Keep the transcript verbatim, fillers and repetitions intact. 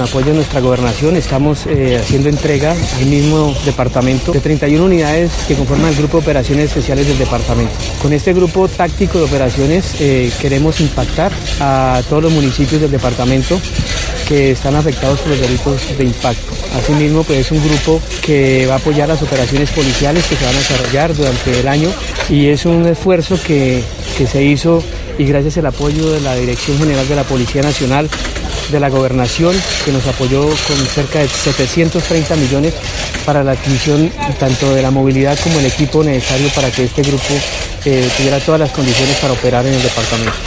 apoyo de nuestra gobernación, estamos eh, haciendo entrega al mismo departamento de treinta y una unidades que conforman el Grupo de Operaciones Especiales del departamento. Con este grupo táctico de operaciones eh, queremos impactar a todos los municipios del departamento que están afectados por los delitos de impacto. Asimismo, pues es un grupo que va a apoyar las operaciones policiales que se van a desarrollar durante el año y es un esfuerzo que, que se hizo y gracias al apoyo de la Dirección General de la Policía Nacional, de la Gobernación, que nos apoyó con cerca de setecientos treinta millones para la adquisición tanto de la movilidad como el equipo necesario para que este grupo eh, tuviera todas las condiciones para operar en el departamento.